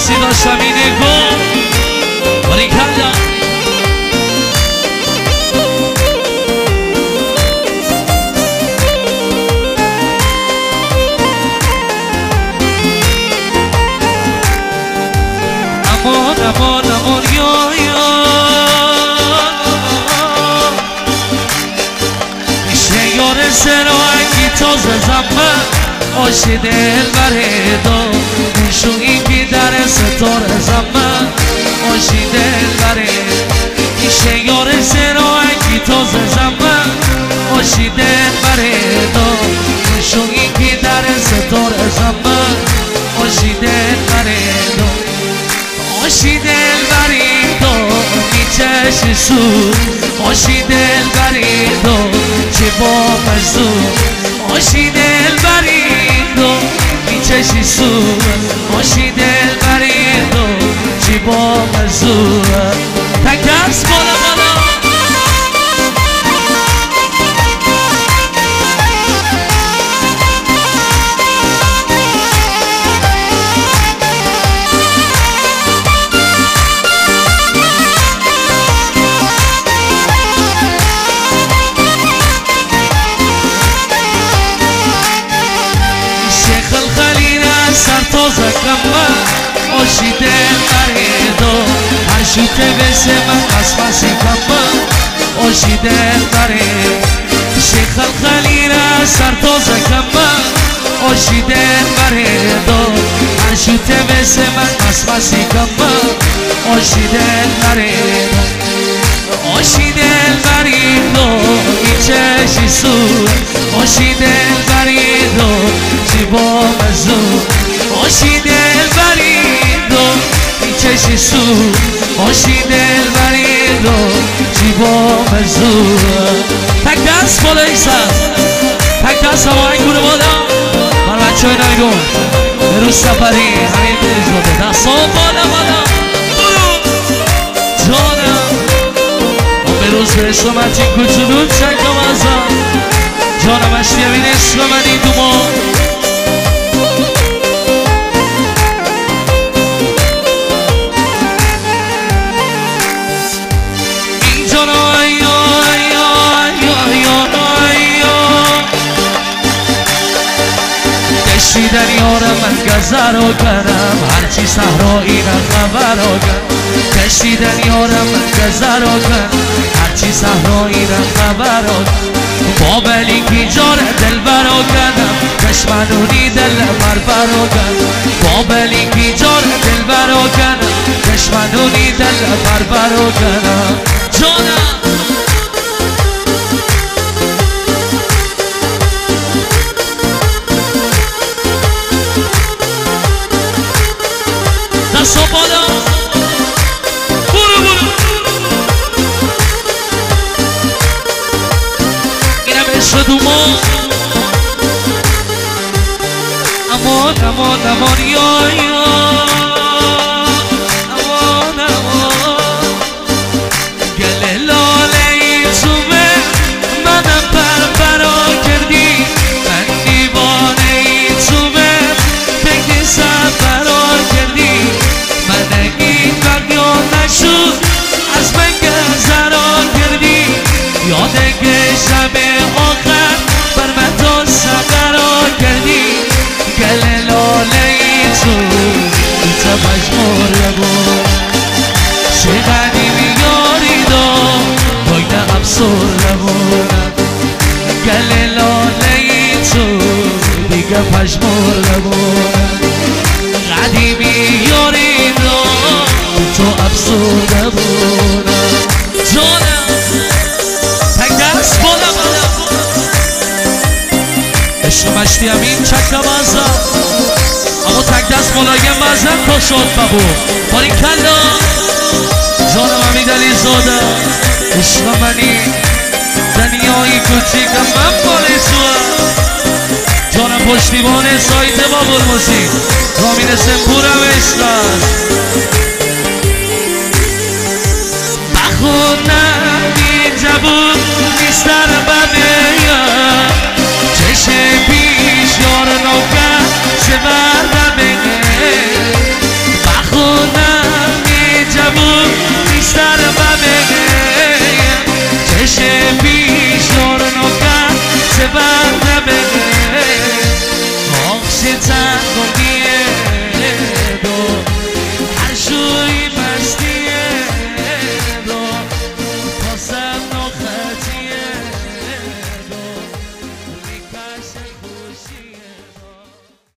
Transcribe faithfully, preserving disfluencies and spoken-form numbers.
مرسی داشتم اینه گو باری کلا امان امان امان یا یا میشه یار سرانگی تازه زمان آشی دل بره دو نشونی که در ستاره زمان آشی دل بره میشه یار سرانگی تازه زمان آشی دل بره دو نشونی که در ستاره زمان آشی دل بره دو آشی دل بری دو میچش سو آشی دل بری دو چه با مزدور آشی دل بری دو میچش سو آشی دل بری دو چه با مزدور تک دست بالا بالا آشی دل بریدو هر شوته بسه من قسمسی کمم آشی دل برید شیخ الخلی را سرتازه کمم آشی دل بریدو هر شوته بسه من قسمسی کمم آشی دل برید آشی دل بریدو ایچشی سور آشی دل بریدو زیبا مزور آشی دل بریدو میچشی سو آشی دل بریدو زیبا مزور تک دست بالا ایسان تک دست هماهنگ گونه بالا من بچه های نگون به روز سفری همین بریز باده دست ها بالا بالا جانم من به روز به عشق من چین کچولون چنگم ازم جانم اشتی همین عشق من این دومان کشیدن یارم من گذرا کردم هرچی صحرایی را خبرا کردم کشیدن یارم من گذرا کردم هرچی صحرایی را خبرا بابلی که جار دل برا کردم کشمنونی دل مر برا کردم بابلی که جار دل برا کردم کشمنونی دل مر برا کردم جانم دستا بالا برو برو اینم عشق دومان امان امان امان یا یا امان امان گل لاله ای تومه منم پر برا کردی من دیوانه ای تومه فکر سفرا کردی من نگید بردیان نشد از من گذرا کردی یاده که شب آخر بر من تا سقرا کردی گل لاله ای تو تا پشمار بود چه قدیمی یاری دا باید افسر نبودم گل لاله ای تو دیگه پشمار نبودم قدیمی یاری دا تو افسر نبودم جانم تک دست بالا بالا عشق مشتی همین چکم ازم اما تک دست بالایم بزن تا شد ببو باری کلا جانم همین دلی زاده عشق منی دنیایی کوچیکم من بالی توام جانم پشتیبان سایت بابل موسیق رامین سمپورم عشق است بخونه